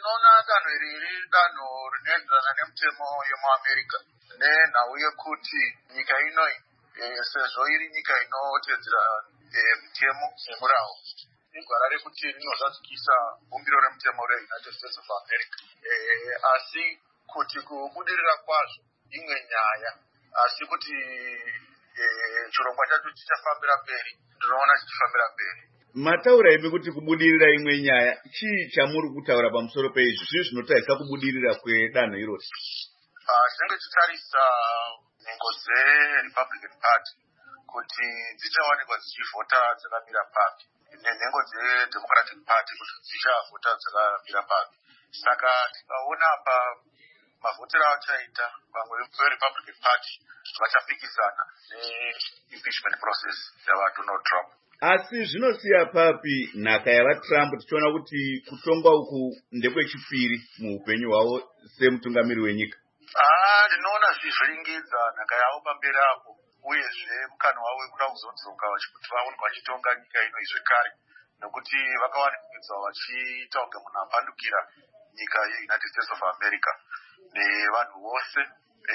Ndinoona danho iri riri danho rinoenderana nemutemo yemuAmerica nenhau yekuti nyika inoi sezvo iri nyika inotedzera mitemo yemurawo igwara rekuti rinozadzikisa bumbiro remutemo reUnited States of America. Asi kuti kubudirira kwazvo imwe nyaya, asi kuti chirongwa chacho chichafambira mberi, ndinoona chichifambira mberi. Mataura imi kuti kubudirira imwe nyaya, chii chamuri kutaura pamusoro peizvi? Zvii zvinotarisa kubudirira kwedanho irori? Tinenge tichitarisa nhengo dzeRepublican Party kuti dzichawanikwa dzichivhota dzakamira papi, nenhengo dzeDemocratic Party kuti dzichavhota dzakamira papi. Saka tikaona mavhotero achaita vamwe veRepublican Party vachapikisana neimpeachment process yavaDonald Trump. Asi zvinosiya papi nhaka yavaTrump tichiona kuti kutongwa uku ndekwechipiri muupenyu hwavo semutungamiri wenyika? Ndinoona zvivhiringidza nhaka yavo pamberi apo, uyezve mukana wavo wekuda kuzodzoka kuti vaonekwa vachitonga nyika ino zvekare, nekuti vakawanikidzwa vachiita kunge munhu apandukira nyika yeUnited States of America nevanhu vose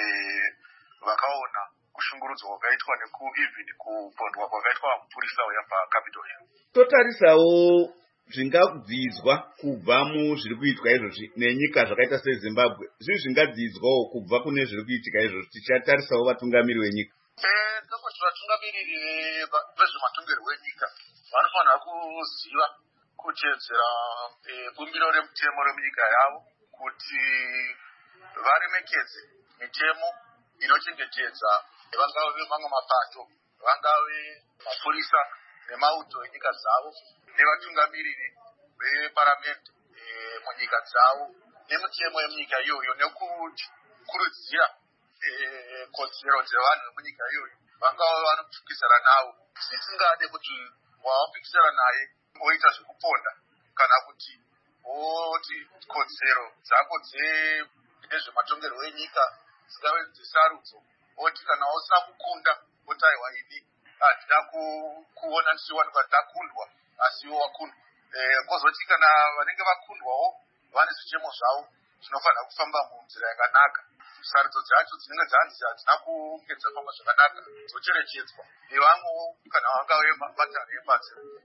vakaona kushungurudzwa kwakaitwa even kupondwa kwakaitwa mupurisa uya paCapitol Hill. Totarisawo zvingadzidzwa kubva muzviri kuitwa izvozvi nenyika zvakaita seZimbabwe. Zvii zvingadzidzwawo kubva kune zviri kuitika izvozvi tichatarisawo vatungamiri venyika? Kuti vatungamiriri vezvematongerwo enyika vanofanira kuziva kuteedzera bumbiro remutemo remunyika yavo, kuti varemekedze mitemo inochengetedza vangave mamwe mapato, vangave mapurisa nemauto enyika dzavo, nevatungamiriri veparamende munyika dzavo, nemitemo yemunyika iyoyo, nekukurudzira kodzero dzevanhu vemunyika iyoyo vangava vanopikisana navo. Tisingade kuti wawapikisana naye oita zvekuponda kana kuti oti kodzero dzako dzezvematongerwo enyika dzingave dzesarudzo, oti kana usina kukunda otaiwa ini handina kuona ndichiwanikwa ndakundwa, asi iwo wakundwa. Kozoti kana vanenge vakundwawo vane zvichemo zvavo zvinofanira kufamba munzira yakanaka. Sarudzo dzacho dzinenge dzanzi hadzina kunge dzafamba zvakanaka dzocherechedzwa nevamwewo kana vangave mabatani epasi.